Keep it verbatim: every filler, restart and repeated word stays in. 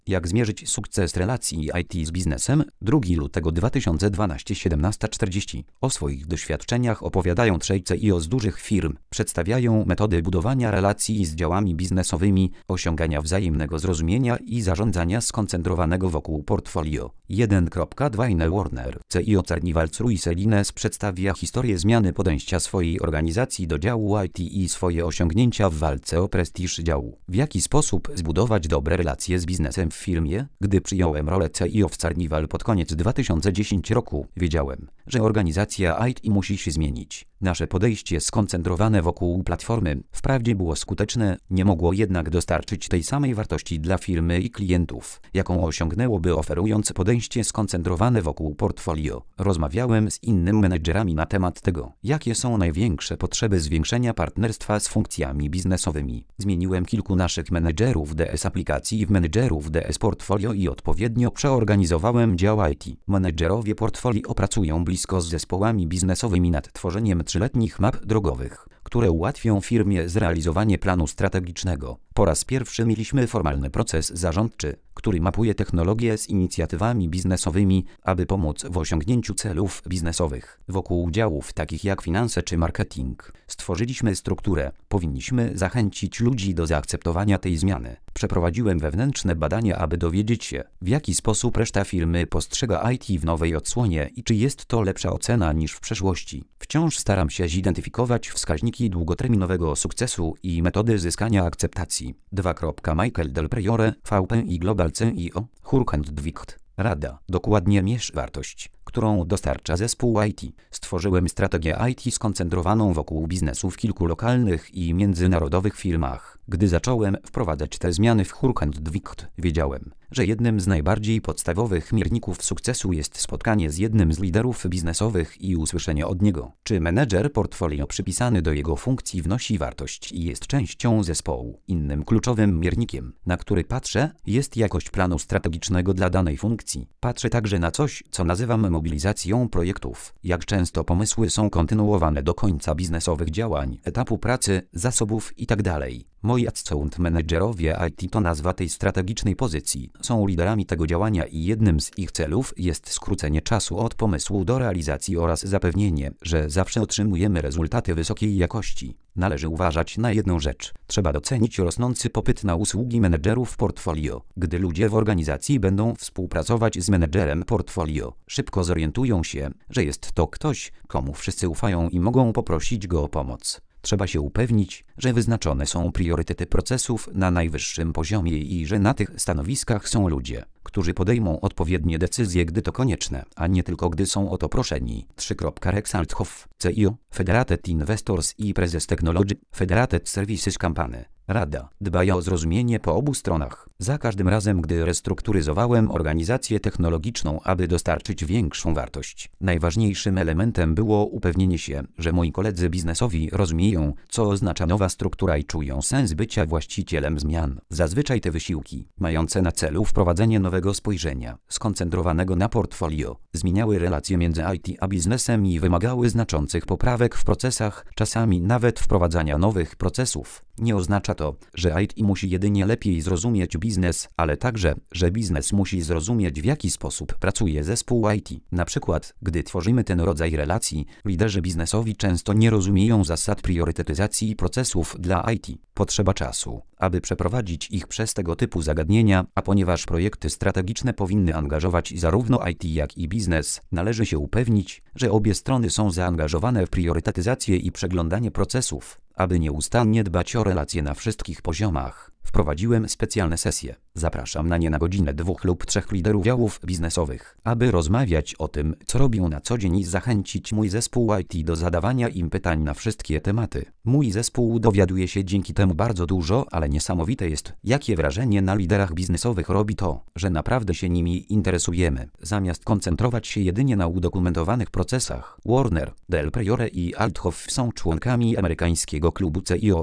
Jak zmierzyć sukces relacji I T z biznesem? drugiego lutego dwa tysiące dwunastego, siedemnasta czterdzieści. O swoich doświadczeniach opowiadają trzej C E O z dużych firm. Przedstawiają metody budowania relacji z działami biznesowymi, osiągania wzajemnego zrozumienia i zarządzania skoncentrowanego wokół portfolio. jeden kropka dwa Ine Warner. C E O Carnival Cruiselines przedstawia historię zmiany podejścia swojej organizacji do działu I T i swoje osiągnięcia w walce o prestiż działu. W jaki sposób zbudować dobre relacje z biznesem w firmie? Gdy przyjąłem rolę C E O w Carnival pod koniec dwa tysiące dziesiątego roku, wiedziałem, że organizacja I T musi się zmienić. Nasze podejście skoncentrowane wokół platformy wprawdzie było skuteczne, nie mogło jednak dostarczyć tej samej wartości dla firmy i klientów, jaką osiągnęłoby oferując podejście skoncentrowane wokół portfolio. Rozmawiałem z innymi menedżerami na temat tego, jakie są największe potrzeby zwiększenia partnerstwa z funkcjami biznesowymi. Zmieniłem kilku naszych menedżerów D S aplikacji w menedżerów D S portfolio i odpowiednio przeorganizowałem dział I T. Menedżerowie portfolio pracują blisko z zespołami biznesowymi nad tworzeniem trzyletnich map drogowych, które ułatwią firmie zrealizowanie planu strategicznego. Po raz pierwszy mieliśmy formalny proces zarządczy, który mapuje technologię z inicjatywami biznesowymi, aby pomóc w osiągnięciu celów biznesowych. Wokół działów takich jak finanse czy marketing stworzyliśmy strukturę. Powinniśmy zachęcić ludzi do zaakceptowania tej zmiany. Przeprowadziłem wewnętrzne badania, aby dowiedzieć się, w jaki sposób reszta firmy postrzega I T w nowej odsłonie i czy jest to lepsza ocena niż w przeszłości. Wciąż staram się zidentyfikować wskaźniki długoterminowego sukcesu i metody zyskania akceptacji. dwa. Michael Del Priore, V P i Global C E O, Hurkent Rada. Dokładnie mierz wartość, którą dostarcza zespół I T. Stworzyłem strategię I T skoncentrowaną wokół biznesu w kilku lokalnych i międzynarodowych firmach. Gdy zacząłem wprowadzać te zmiany w Hurkent wiedziałem, że jednym z najbardziej podstawowych mierników sukcesu jest spotkanie z jednym z liderów biznesowych i usłyszenie od niego, czy menedżer portfolio przypisany do jego funkcji wnosi wartość i jest częścią zespołu. Innym kluczowym miernikiem, na który patrzę, jest jakość planu strategicznego dla danej funkcji. Patrzę także na coś, co nazywam mobilizacją projektów. Jak często pomysły są kontynuowane do końca biznesowych działań, etapu pracy, zasobów itd. Moi account managerowie I T to nazwa tej strategicznej pozycji. Są liderami tego działania i jednym z ich celów jest skrócenie czasu od pomysłu do realizacji oraz zapewnienie, że zawsze otrzymujemy rezultaty wysokiej jakości. Należy uważać na jedną rzecz. Trzeba docenić rosnący popyt na usługi menedżerów portfolio. Gdy ludzie w organizacji będą współpracować z menedżerem portfolio, szybko zorientują się, że jest to ktoś, komu wszyscy ufają i mogą poprosić go o pomoc. Trzeba się upewnić, że wyznaczone są priorytety procesów na najwyższym poziomie i że na tych stanowiskach są ludzie, którzy podejmą odpowiednie decyzje, gdy to konieczne, a nie tylko gdy są o to proszeni. trzy. Rex Althoff, C E O, Federated Investors i prezes Technology, Federated Services Company. Rada. Dbaj o zrozumienie po obu stronach. Za każdym razem, gdy restrukturyzowałem organizację technologiczną, aby dostarczyć większą wartość, najważniejszym elementem było upewnienie się, że moi koledzy biznesowi rozumieją, co oznacza nowa struktura i czują sens bycia właścicielem zmian. Zazwyczaj te wysiłki, mające na celu wprowadzenie nowego spojrzenia, skoncentrowanego na portfolio, zmieniały relacje między I T a biznesem i wymagały znaczących poprawek w procesach, czasami nawet wprowadzania nowych procesów. Nie oznacza to, że I T musi jedynie lepiej zrozumieć biznes, ale także, że biznes musi zrozumieć, w jaki sposób pracuje zespół I T. Na przykład, gdy tworzymy ten rodzaj relacji, liderzy biznesowi często nie rozumieją zasad priorytetyzacji procesów dla I T. Potrzeba czasu, aby przeprowadzić ich przez tego typu zagadnienia, a ponieważ projekty strategiczne powinny angażować zarówno I T, jak i biznes, należy się upewnić, że obie strony są zaangażowane w priorytetyzację i przeglądanie procesów, aby nieustannie dbać o relacje na wszystkich poziomach. Wprowadziłem specjalne sesje. Zapraszam na nie na godzinę dwóch lub trzech liderów działów biznesowych, aby rozmawiać o tym, co robią na co dzień i zachęcić mój zespół I T do zadawania im pytań na wszystkie tematy. Mój zespół dowiaduje się dzięki temu bardzo dużo, ale niesamowite jest, jakie wrażenie na liderach biznesowych robi to, że naprawdę się nimi interesujemy. Zamiast koncentrować się jedynie na udokumentowanych procesach, Warner, Del Priore i Althoff są członkami amerykańskiego klubu C E O.